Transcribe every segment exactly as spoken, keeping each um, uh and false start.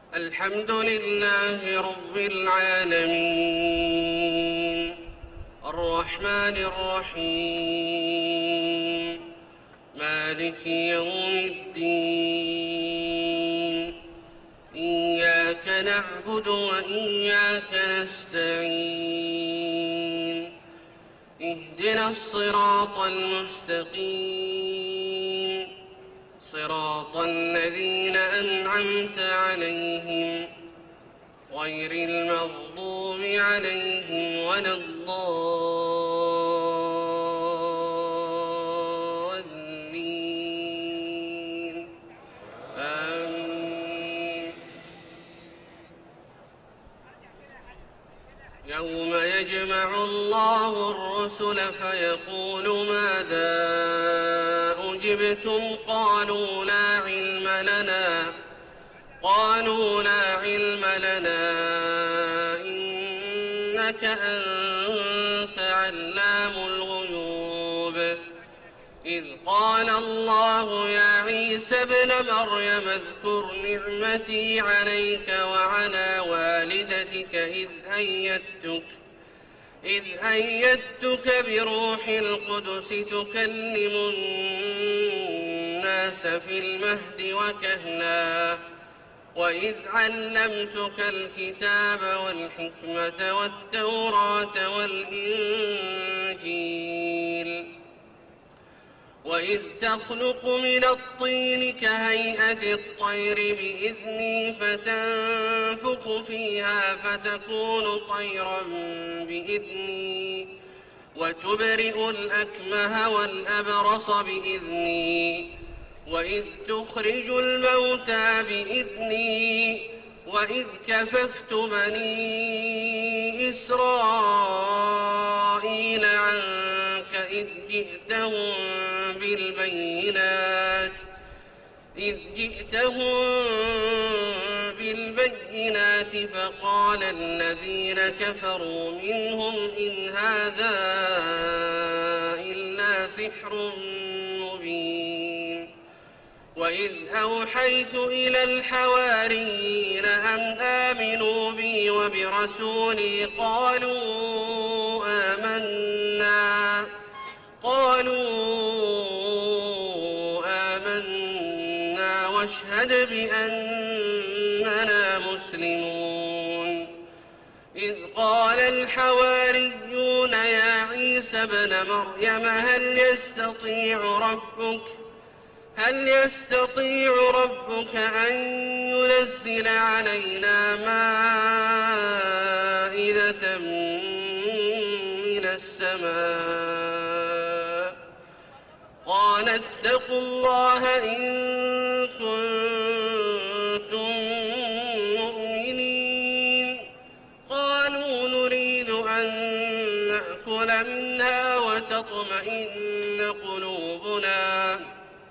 الحمد لله رب العالمين الرحمن الرحيم مالك يوم الدين إياك نعبد وإياك نستعين اهدنا الصراط المستقيم صراط الذين أنعمت عليهم غير المغضوب عليهم ولا الضالين آمين. يوم يجمع الله الرسل فيقول ماذا أجبتم قالوا لا علم لنا قالوا لا علم لنا إنك أنت علام الغيوب إذ قال الله يا عيسى ابن مريم اذكر نعمتي عليك وعلى والدتك إذ أيدتك إذ أيدتك بروح القدس تكلم الناس في المهد وكهلا وإذ علمتك الكتاب والحكمة والتوراة والإنجيل وإذ تخلق من الطين كهيئة الطير بإذني فتنفخ فيها فتكون طيرا بإذني وتبرئ الأكمه والأبرص بإذني وإذ تخرج الموتى بإذني وإذ كففت بني إسرائيل عنك إذ جئتهم بالبينات إذ جئتهم بالبينات فقال الذين كفروا منهم إن هذا إلا سحر مبين وإذ أوحيت إلى الحواريين أن آمنوا بي وبرسولي قالوا آمنا قالوا آمنا واشهد بأننا مسلمون إذ قال الحواريون يا عيسى ابن مريم هل يستطيع ربك هل يستطيع ربك أن ينزل علينا مائدة من السماء قال اتقوا الله إن كنتم مؤمنين قالوا نريد أن نأكل منها وتطمئن قلوبنا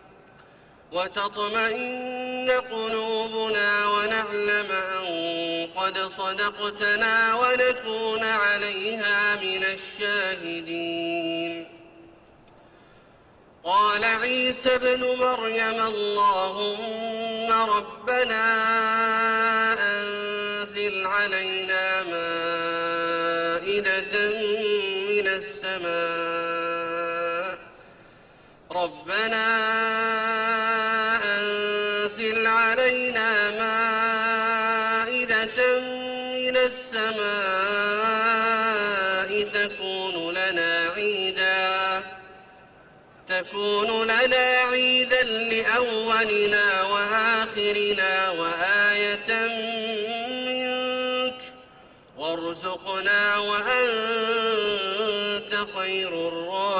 وتطمئن قلوبنا ونعلم أن قد صدقتنا ونكون عليها من الشاهدين قال عيسى ابن مريم اللهم ربنا أنزل علينا مائدة من السماء ربنا أنزل علينا مائدة من السماء تكون لنا عيدا تكون لنا عيدا لأولنا وآخرنا وآية منك وارزقنا وأنت خير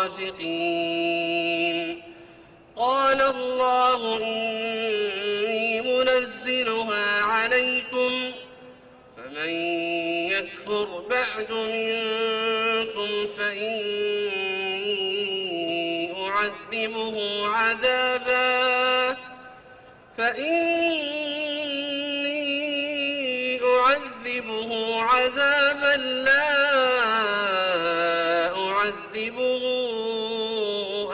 الرازقين قال الله إني منزلها عليكم فمن يكفر بعد منكم فإني أعذبه عذابا فإني أعذبه عذابا لا أعذبه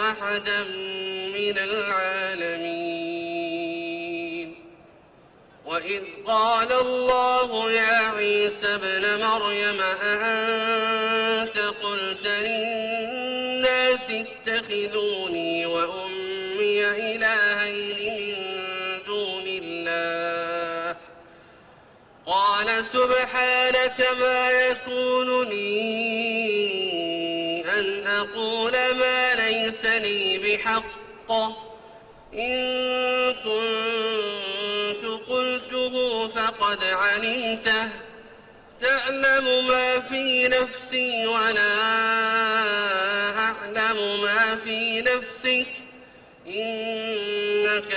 أحدا من العالمين وإذ قال الله يا عيسى ابن مريم أأنت قلت للناس اتخذوني وأمي إلهين من دون الله قال سبحانك ما يكون لي أن أقول ما ليس لي بحق إن كنت قلته فقد علمته تعلم ما في نفسي ولا أعلم ما في نفسك إنك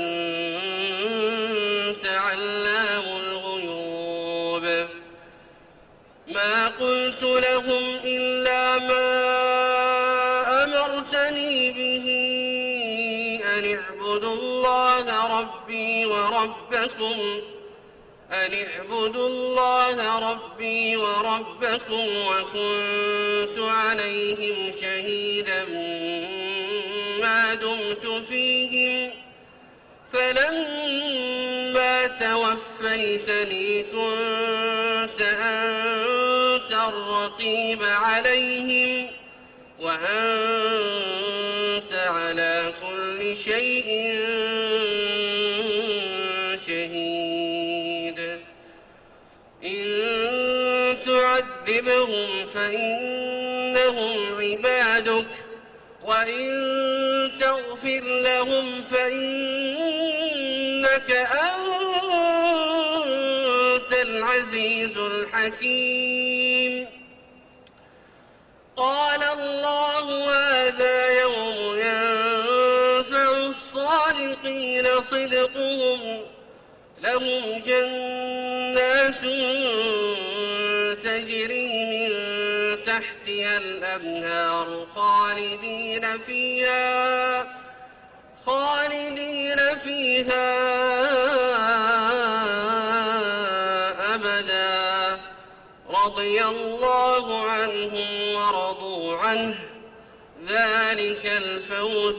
أنت علام الغيوب ما قلت لهم إلا ما أمرتني به أن اعبدوا الله ربي وربكم أن اعبدوا الله ربي وربكم وكنت عليهم شهيدا ما دمت فيهم فلما توفيتني كنت أنت الرقيب عليهم وأنت على كل شيء شهيد إن تعذبهم فإنهم عبادك وإن تغفر لهم فإنك أنت العزيز الحكيم قال الله هذا يوم ينفع الصادقين صدقهم لهم جنات تجري من تحتها الأنهار خالدين فيها خالدين فيها أبدا رضي الله عنهم ورضوا عنه ذلك الفوز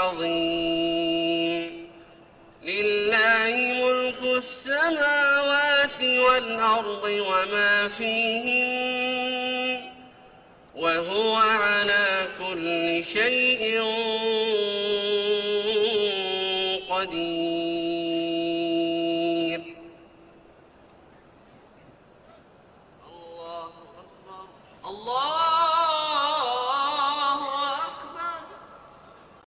العظيم لله ملك السماوات والأرض وما فيهن وهو على كل شيء قدير